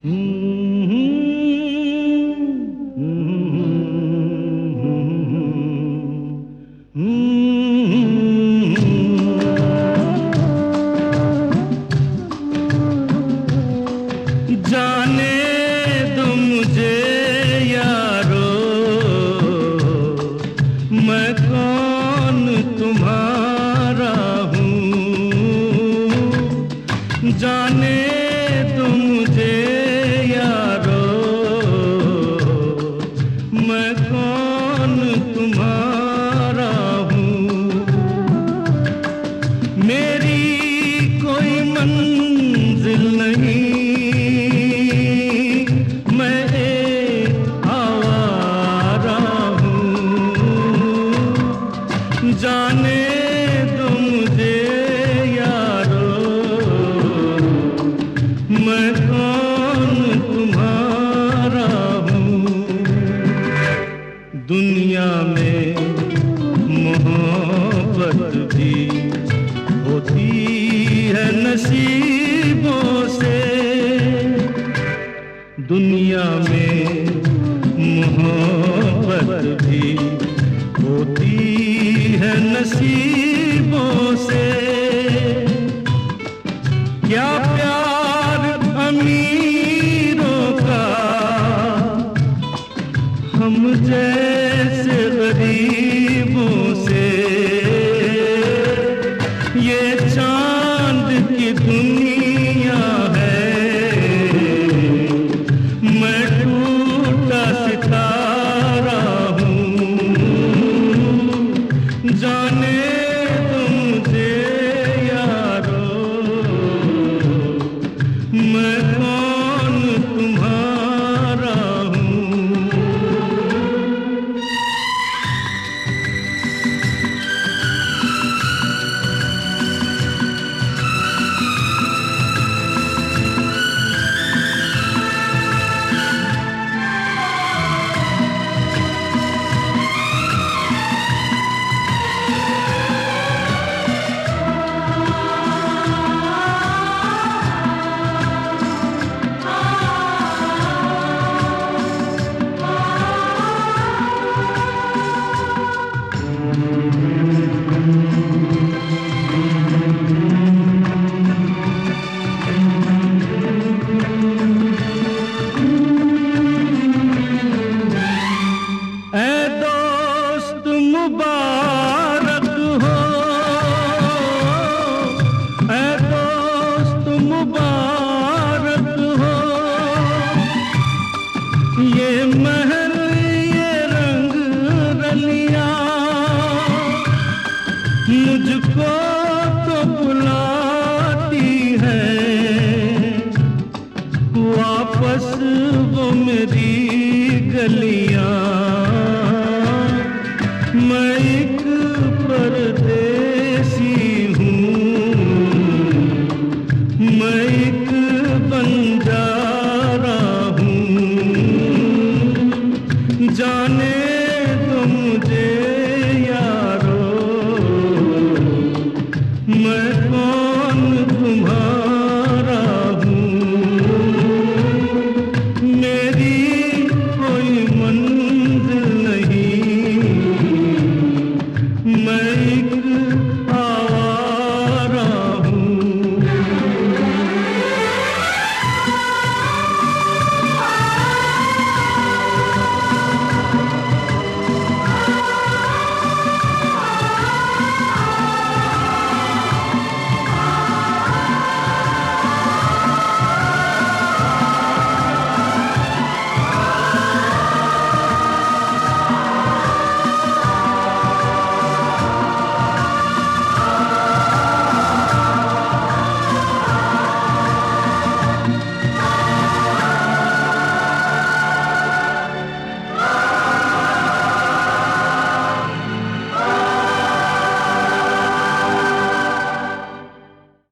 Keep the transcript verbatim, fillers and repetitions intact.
जाने दो मुझे यारो, मैं कौन तुम्हारा हूँ। जाने दो मुझे यारो, मैं कौन तुम्हारा हूँ। मेरी कोई मंजिल नहीं, जाने दो मुझे यारो, मैं कौन तुम्हारा हूँ। दुनिया में मोहब्बत भी होती है नसीबों से। दुनिया में मोहब्बत भी होती है नसीबों से। क्या प्यार अमीरों का हम जैसे गरीबों से। ये चांद की दुनिया है, मैं टूटा सितारा हूँ। जाने दो मुझे यारो, मैं कौन तुम्हारा हूँ। मुबारक हो, ऐ दोस्त मुबारक हो। ये महल ये रंग रलियां मुझको तो बुलाती है। वापस वो मेरी गलियां, मैं एक पर